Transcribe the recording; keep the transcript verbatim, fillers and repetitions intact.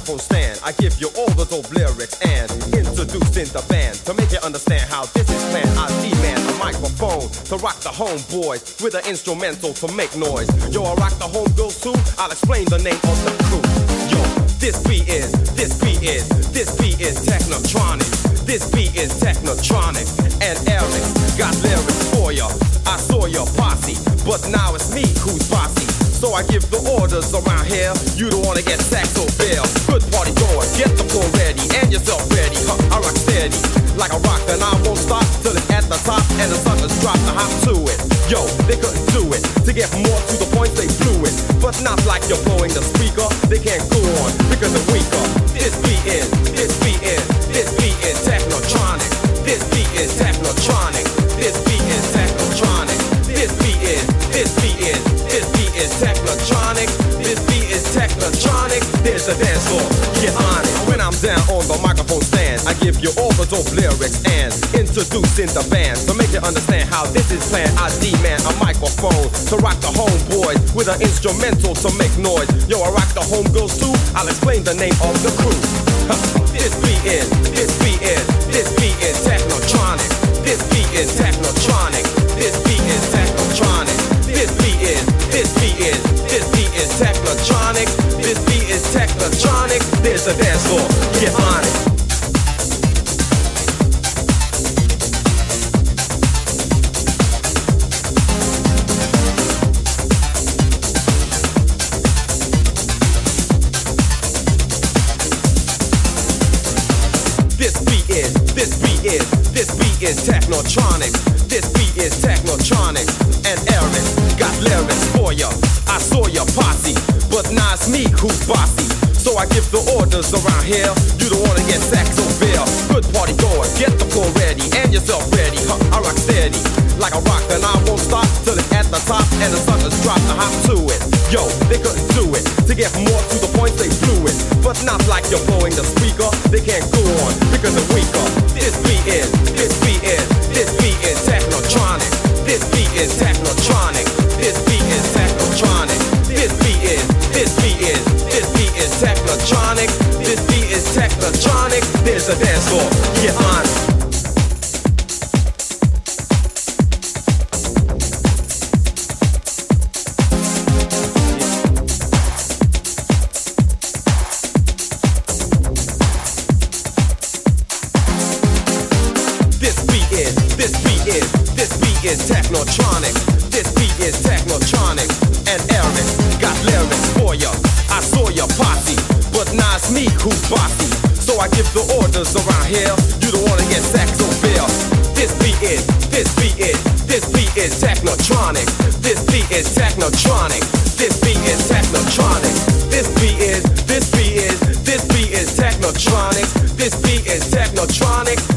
microphone stand, I give you all the dope lyrics and introducing the band to make you understand how this is planned. I demand a microphone to rock the homeboys with an instrumental to make noise. Yo, I rock the homegirls too. I'll explain the name of the crew. Yo, this beat is, this beat is, this beat is Technotronic. This beat is Technotronic, and Eric got lyrics for ya. I saw your posse, but now it's me who's bossy. So I give the orders around here. You don't wanna get saxo bill. Good party going, get the floor ready and yourself ready. Huh, I rock steady like a rock, and I won't stop till it's at the top and the suckers drop the hop to it. Yo, they couldn't do it. To get more to the point, they blew it, but not like you're blowing the speaker. They can't go on because they're weaker. This beat is, this beat is, this beat is Technotronic. This beat is Technotronic. This beat is Technotronic. This beat is, this beat is, this beat is Technotronic. This beat is Technotronic. There's a dance floor, get on it. When I'm down on the microphone stand, I give you all the dope lyrics and introducing the band to make you understand how this is planned. I demand a microphone to rock the homeboys with an instrumental to make noise. Yo, I rock the homegirls too. I'll explain the name of the crew. This beat is, this beat is, this beat is Technotronic. This beat is Technotronic. This beat is Technotronic. This beat is, this beat is, this beat is Technotronic. This beat is Technotronic. There's a dance floor, get on it. This beat is, this beat is, this beat is Technotronic. This beat is Technotronic, and Eric got lyrics for ya. I saw your posse, but now it's me who's bossy. So I give the orders around here. You don't wanna get saxo bill. Good party going, get the floor ready and yourself ready. Huh, I rock steady like a rock, and I won't stop till it's at the top and the suckers drop the hop to it. Yo, they couldn't do it. To get more to the point, they blew it, but not like you're blowing the speaker. They can't go on because they're weaker. This beat is, this beat is, this beat is Technotronic. This beat is Technotronic. This beat is Technotronic. This beat is, this beat is, this beat is Technotronic. This beat is Technotronic. There's a dance floor, get on it. Is Technotronic. This beat is Technotronic, and Eric got lyrics for ya. I saw your posse, but now it's me who's bossy. So I give the orders around here. You don't wanna get saxo bill. This beat is, this beat is, this beat is Technotronic. This beat is Technotronic. This beat is Technotronic. This beat is, this beat is, this beat is Technotronic. This beat is Technotronic.